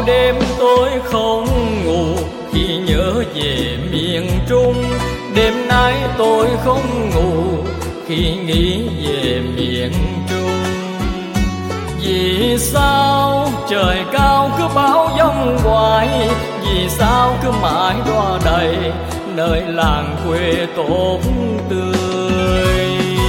bao đêm tôi không ngủ khi nhớ về miền Trung. Đêm nay tôi không ngủ khi nghĩ về miền Trung. Vì sao trời cao cứ bão giông hoài, vì sao cứ mãi đọa đầy nơi làng quê tốt tươi.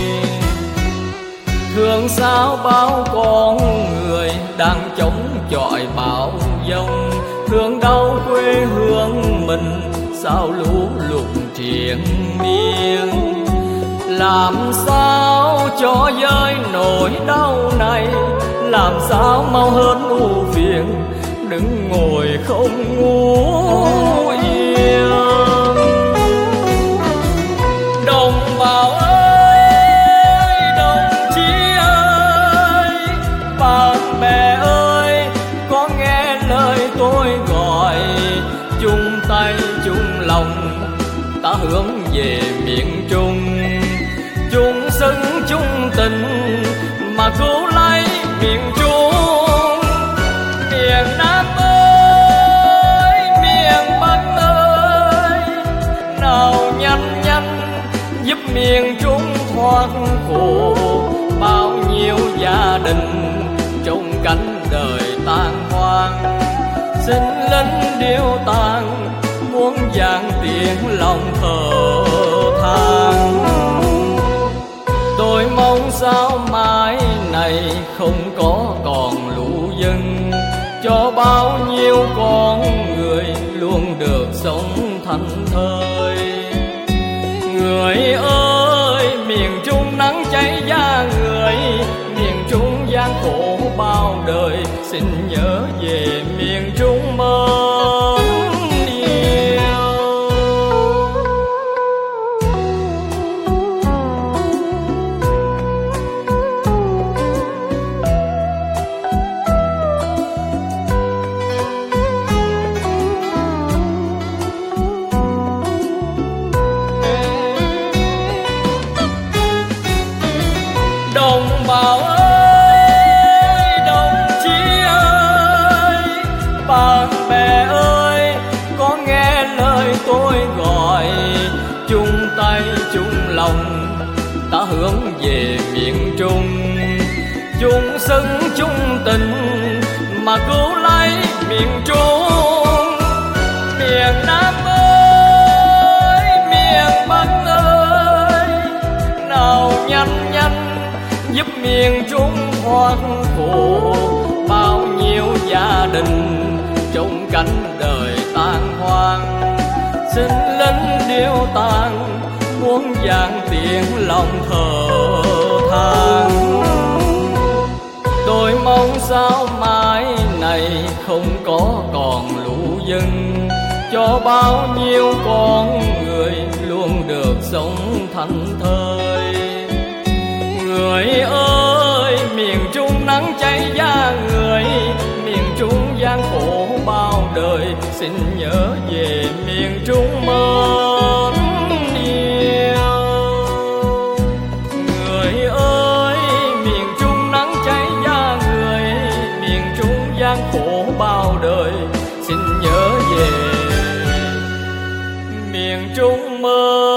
Thương sao bao con người đang chống chọi bão giông, thương đau quê hương mình sao lũ lụt triền miên. Làm sao cho vơi nỗi đau này, làm sao mau hết ưu phiền, đừng ngồi không ngủ yên. Đồng bào ơi, đồng chí ơi, bạn bè ơi, có nghe lời tôi gọi, chung tay chung lòng ta hướng về miền Trung. Chung sức chung tình mà cứu lấy miền Trung. Miền Nam ơi, miền Bắc ơi, nào nhanh nhanh giúp miền Trung thoát khổ. Bao nhiêu gia đình trong cảnh đời tan hoang, sinh linh điêu tàn muôn vàn tiếng lòng thở than. Tôi mong sao mai này không có còn lũ dân, cho bao nhiêu con người luôn được sống thảnh thơi. Người ơi, miền Trung nắng cháy da người, miền Trung gian khổ bao đời, xin nhớ về miền Trung mến yêu. Đồng bào ơi, đồng chí ơi, bạn bè ơi, có nghe lời tôi gọi, chung tay chung lòng ta hướng về miền Trung. Chung sức chung tình mà cứu lấy miền Trung. Miền Nam ơi, miền Bắc ơi, nào nhanh nhanh giúp miền Trung thoát khổ. Bao nhiêu gia đình trong cảnh đời tan hoang, sinh linh điêu tàn muôn vàn tiếng lòng thở than. Tôi mong sao mai này không có còn lũ dân, cho bao nhiêu con người luôn được sống thảnh thơi. Người ơi, miền Trung nắng cháy da người, miền Trung gian khổ bao đời, xin nhớ về miền Trung mến yêu. Người ơi, miền Trung nắng cháy da người, miền Trung gian khổ bao đời, xin nhớ về miền Trung mến.